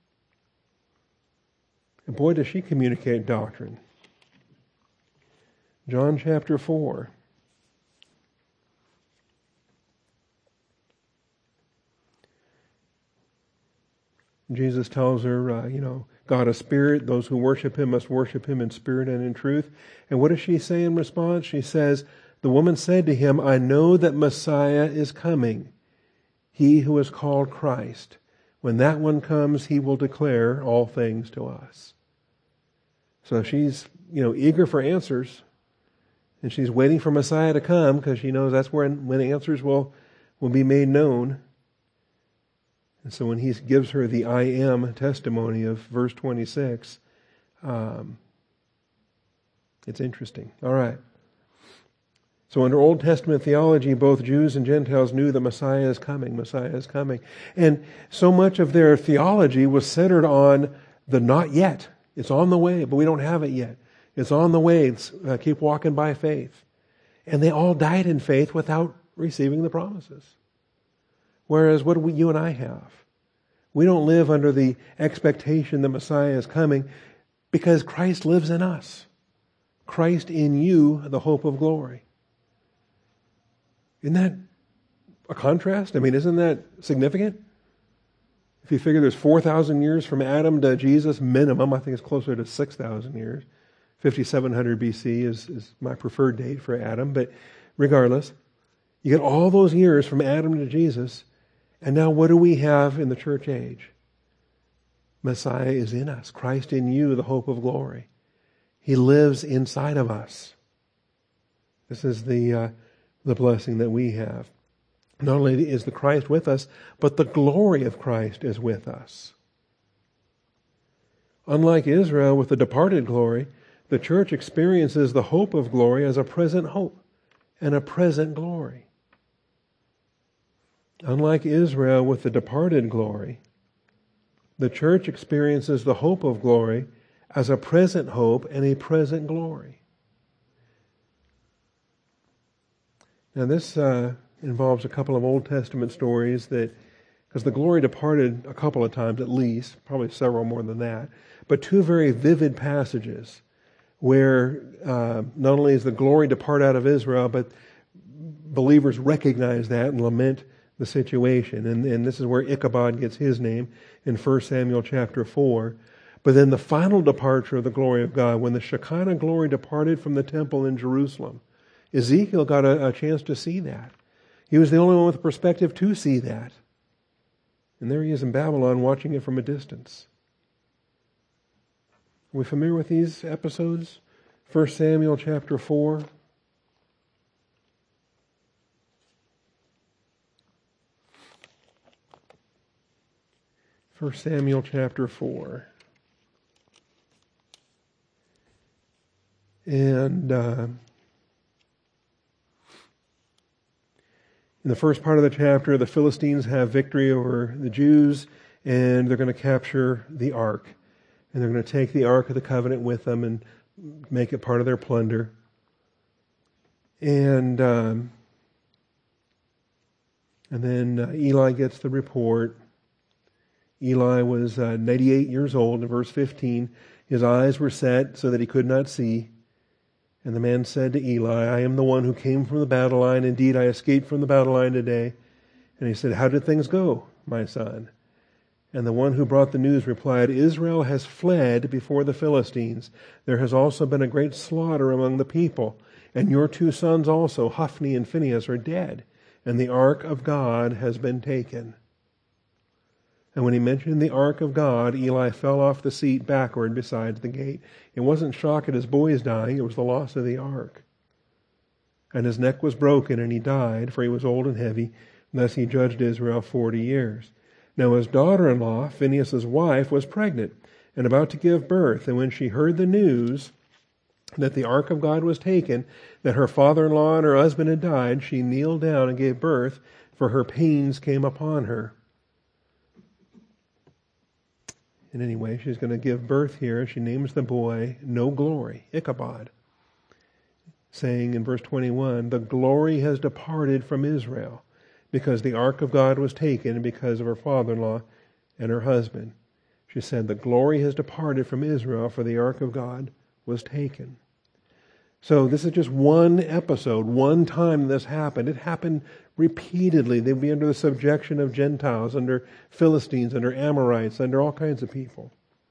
And boy, does she communicate doctrine. John chapter 4. Jesus tells her, God is spirit. Those who worship him must worship him in spirit and in truth. And what does she say in response? She says, the woman said to him, I know that Messiah is coming, he who is called Christ. When that one comes, he will declare all things to us. So she's, eager for answers. And she's waiting for Messiah to come because she knows that's when answers will be made known. And so when he gives her the I am testimony of verse 26, it's interesting. All right. So under Old Testament theology, both Jews and Gentiles knew that Messiah is coming. Messiah is coming. And so much of their theology was centered on the not yet. It's on the way, but we don't have it yet. It's on the way. Keep walking by faith. And they all died in faith without receiving the promises. Whereas what do you and I have? We don't live under the expectation that Messiah is coming because Christ lives in us. Christ in you, the hope of glory. Isn't that a contrast? I mean, isn't that significant? If you figure there's 4,000 years from Adam to Jesus, minimum, I think it's closer to 6,000 years. 5700 BC is my preferred date for Adam, but regardless, you get all those years from Adam to Jesus, and now what do we have in the church age? Messiah is in us. Christ in you, the hope of glory. He lives inside of us. This is the blessing that we have. Not only is the Christ with us, but the glory of Christ is with us. Unlike Israel with the departed glory, the church experiences the hope of glory as a present hope and a present glory. Unlike Israel with the departed glory, the church experiences the hope of glory as a present hope and a present glory. Now this involves a couple of Old Testament stories that, because the glory departed a couple of times at least, probably several more than that, but two very vivid passages where not only is the glory depart out of Israel, but believers recognize that and lament the situation. And this is where Ichabod gets his name in 1 Samuel chapter 4. But then the final departure of the glory of God, when the Shekinah glory departed from the temple in Jerusalem, Ezekiel got a chance to see that. He was the only one with perspective to see that. And there he is in Babylon watching it from a distance. Are we familiar with these episodes? 1 Samuel chapter 4. First Samuel chapter 4. And in the first part of the chapter, the Philistines have victory over the Jews, and they're going to capture the ark. And they're going to take the Ark of the Covenant with them and make it part of their plunder. And then Eli gets the report. Eli was 98 years old. In verse 15, his eyes were set so that he could not see. And the man said to Eli, I am the one who came from the battle line. Indeed, I escaped from the battle line today. And he said, how did things go, my son? And the one who brought the news replied, Israel has fled before the Philistines. There has also been a great slaughter among the people. And your two sons also, Hophni and Phinehas, are dead. And the ark of God has been taken. And when he mentioned the ark of God, Eli fell off the seat backward beside the gate. It wasn't shock at his boys dying, it was the loss of the ark. And his neck was broken, and he died, for he was old and heavy. Thus he judged Israel 40 years. Now his daughter-in-law, Phinehas' wife, was pregnant and about to give birth. And when she heard the news that the ark of God was taken, that her father-in-law and her husband had died, she kneeled down and gave birth, for her pains came upon her. And anyway, she's going to give birth here. She names the boy No Glory, Ichabod, saying in verse 21, the glory has departed from Israel, because the ark of God was taken because of her father-in-law and her husband. She said, the glory has departed from Israel, for the ark of God was taken. So this is just one episode, one time this happened. It happened repeatedly. They'd be under the subjection of Gentiles, under Philistines, under Amorites, under all kinds of people.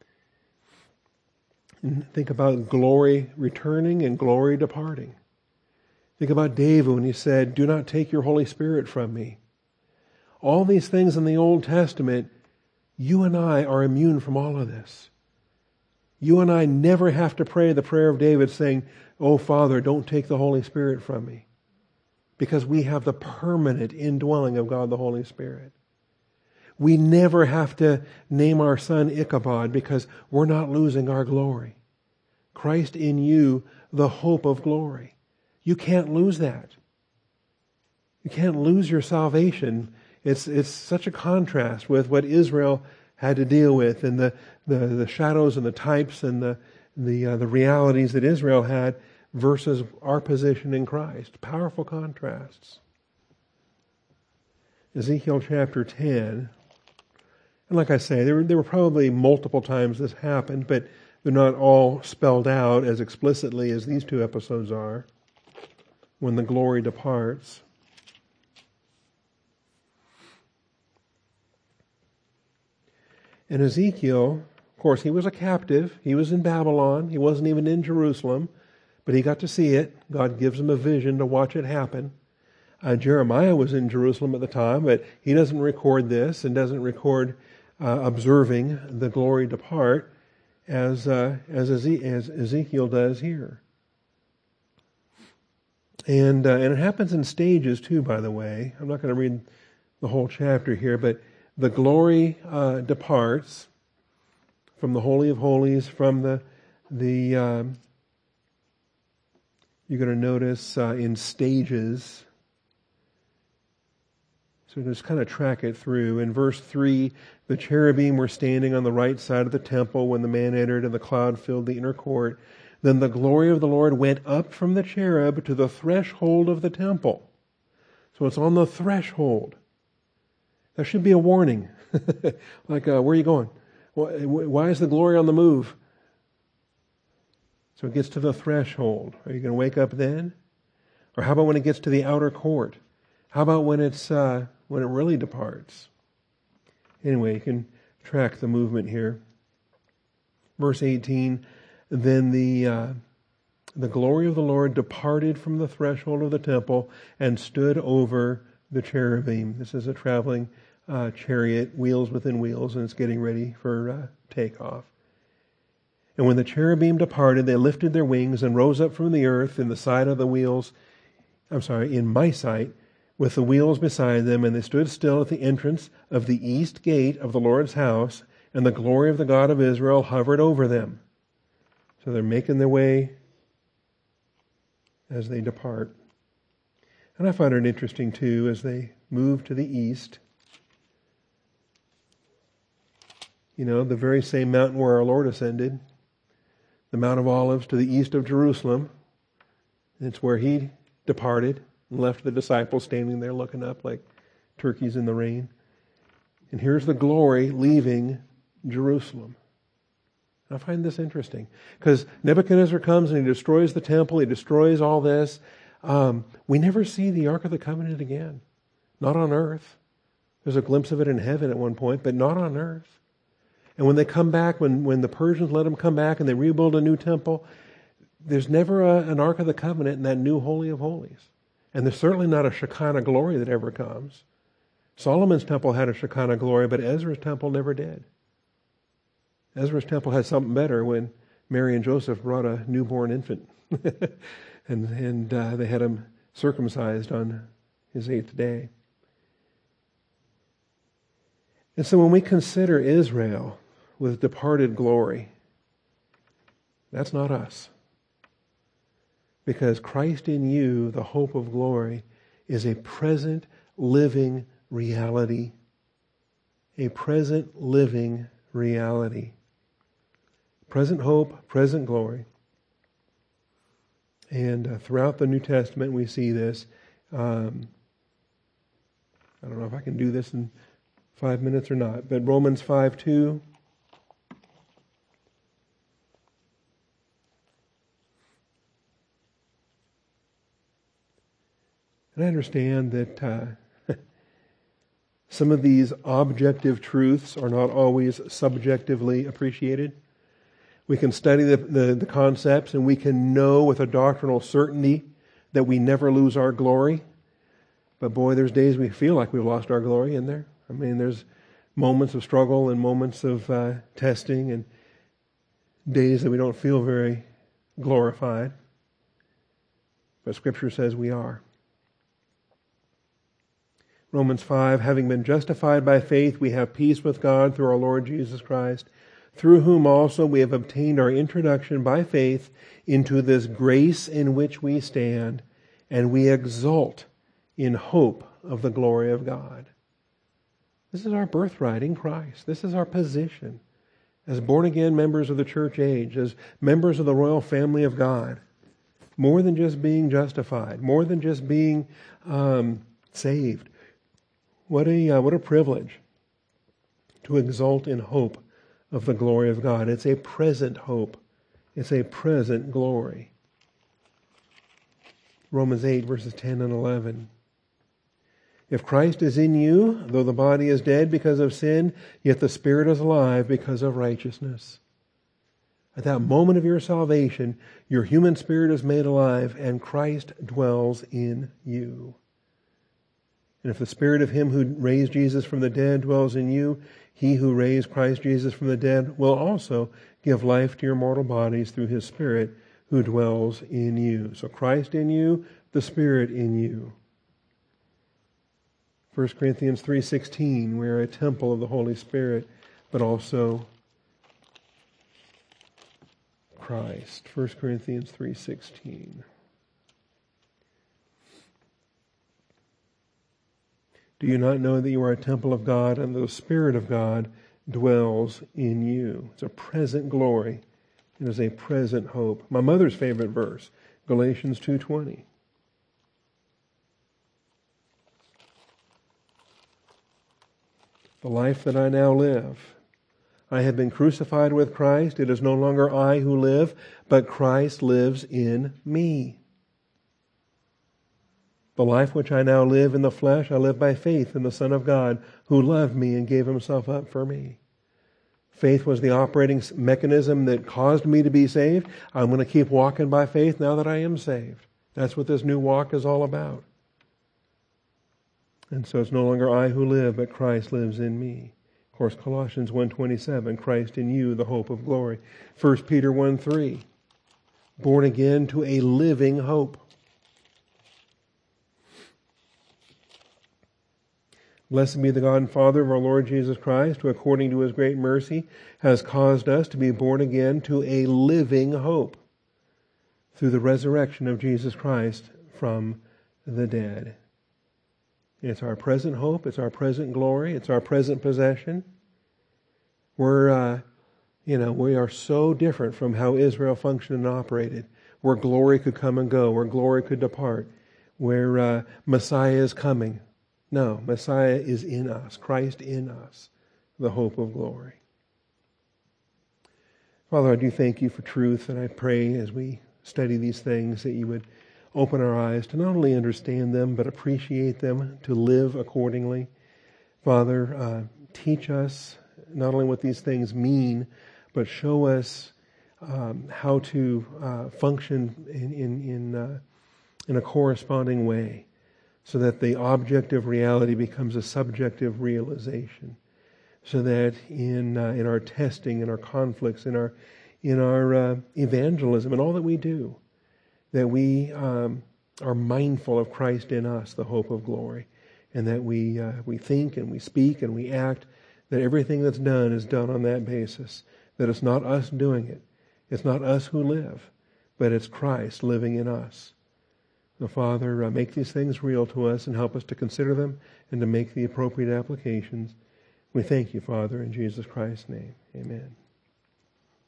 And think about glory returning and glory departing. Think about David when he said, do not take your Holy Spirit from me. All these things in the Old Testament, you and I are immune from all of this. You and I never have to pray the prayer of David saying, oh Father, don't take the Holy Spirit from me. Because we have the permanent indwelling of God the Holy Spirit. We never have to name our son Ichabod because we're not losing our glory. Christ in you, the hope of glory. You can't lose that. You can't lose your salvation. It's such a contrast with what Israel had to deal with, and the shadows and the types and the realities that Israel had versus our position in Christ. Powerful contrasts. Ezekiel chapter 10. And like I say, there were probably multiple times this happened, but they're not all spelled out as explicitly as these two episodes are. When the glory departs. And Ezekiel, of course, he was a captive. He was in Babylon. He wasn't even in Jerusalem, but he got to see it. God gives him a vision to watch it happen. Jeremiah was in Jerusalem at the time, but he doesn't record this and doesn't record observing the glory depart as Ezekiel does here. And it happens in stages too, by the way. I'm not going to read the whole chapter here, but the glory departs from the Holy of Holies, from the you're going to notice in stages. So just kind of track it through. In verse 3, the cherubim were standing on the right side of the temple when the man entered, and the cloud filled the inner court. Then the glory of the Lord went up from the cherub to the threshold of the temple. So it's on the threshold. That should be a warning. Like, where are you going? Why is the glory on the move? So it gets to the threshold. Are you going to wake up then? Or how about when it gets to the outer court? How about when it really departs? Anyway, you can track the movement here. Verse 18, then the glory of the Lord departed from the threshold of the temple and stood over the cherubim. This is a traveling chariot, wheels within wheels, and it's getting ready for takeoff. And when the cherubim departed, they lifted their wings and rose up from the earth in the side of the wheels, in my sight, with the wheels beside them, and they stood still at the entrance of the east gate of the Lord's house, and the glory of the God of Israel hovered over them. So they're making their way as they depart. And I find it interesting, too, as they move to the east. You know, the very same mountain where our Lord ascended, the Mount of Olives to the east of Jerusalem. It's where he departed and left the disciples standing there looking up like turkeys in the rain. And here's the glory leaving Jerusalem. I find this interesting because Nebuchadnezzar comes and he destroys the temple, he destroys all this. We never see the Ark of the Covenant again. Not on earth. There's a glimpse of it in heaven at one point, but not on earth. And when they come back, when the Persians let them come back and they rebuild a new temple, there's never an Ark of the Covenant in that new Holy of Holies. And there's certainly not a Shekinah glory that ever comes. Solomon's temple had a Shekinah glory, but Ezra's temple never did. Ezra's temple had something better when Mary and Joseph brought a newborn infant. and they had him circumcised on his 8th day. And so when we consider Israel with departed glory, that's not us. Because Christ in you, the hope of glory, is a present living reality. A present living reality. Present hope, present glory. And throughout the New Testament we see this. I don't know if I can do this in 5 minutes or not, but Romans 5:2. And I understand that some of these objective truths are not always subjectively appreciated. We can study the concepts and we can know with a doctrinal certainty that we never lose our glory. But boy, there's days we feel like we've lost our glory in there. I mean, there's moments of struggle and moments of testing and days that we don't feel very glorified. But Scripture says we are. Romans 5, having been justified by faith, we have peace with God through our Lord Jesus Christ, through whom also we have obtained our introduction by faith into this grace in which we stand, and we exult in hope of the glory of God. This is our birthright in Christ. This is our position as born-again members of the church age, as members of the royal family of God. More than just being justified, more than just being saved. What a privilege to exult in hope of the glory of God. It's a present hope. It's a present glory. Romans 8, verses 10 and 11. If Christ is in you, though the body is dead because of sin, yet the spirit is alive because of righteousness. At that moment of your salvation, your human spirit is made alive, and Christ dwells in you. And if the spirit of him who raised Jesus from the dead dwells in you, he who raised Christ Jesus from the dead will also give life to your mortal bodies through his Spirit who dwells in you. So Christ in you, the Spirit in you. 1 Corinthians 3:16, we are a temple of the Holy Spirit, but also Christ. 1 Corinthians 3:16. Do you not know that you are a temple of God and the Spirit of God dwells in you? It's a present glory. It is a present hope. My mother's favorite verse, Galatians 2:20. The life that I now live, I have been crucified with Christ. It is no longer I who live, but Christ lives in me. The life which I now live in the flesh, I live by faith in the Son of God, who loved me and gave himself up for me. Faith was the operating mechanism that caused me to be saved. I'm going to keep walking by faith now that I am saved. That's what this new walk is all about. And so it's no longer I who live, but Christ lives in me. Of course, Colossians 1:27, Christ in you, the hope of glory. 1 Peter 1:3, born again to a living hope. Blessed be the God and Father of our Lord Jesus Christ, who according to his great mercy has caused us to be born again to a living hope through the resurrection of Jesus Christ from the dead. It's our present hope, it's our present glory, it's our present possession. We are so different from how Israel functioned and operated, where glory could come and go, where glory could depart, where Messiah is coming. No, Messiah is in us, Christ in us, the hope of glory. Father, I do thank you for truth, and I pray as we study these things that you would open our eyes to not only understand them, but appreciate them, to live accordingly. Father, teach us not only what these things mean, but show us how to function in a corresponding way, so that the object of reality becomes a subjective realization, so that in our testing, in our conflicts, in our evangelism, and all that we do, that we are mindful of Christ in us, the hope of glory, and that we think and we speak and we act, that everything that's done is done on that basis, that it's not us doing it, it's not us who live, but it's Christ living in us. So Father, make these things real to us and help us to consider them and to make the appropriate applications. We thank you, Father, in Jesus Christ's name. Amen.